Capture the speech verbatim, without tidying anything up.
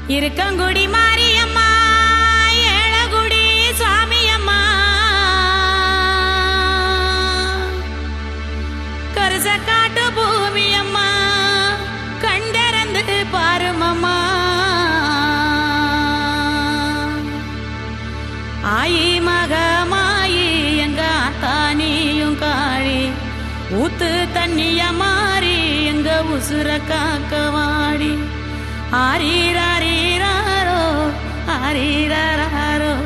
இருக்கங்குடி மாரியம்மா ஏழகுடி சுவாமியம்மா கருசக்காட்டு பூமியம்மா கண்டறந்து பாருமம்மா ஆயி மகமாயி எங்க தானியும் காழி ஊத்து தண்ணிய மாறி எங்க உசுர காக்கவாடி ஆரீராரீராரோ ஆரீராரோ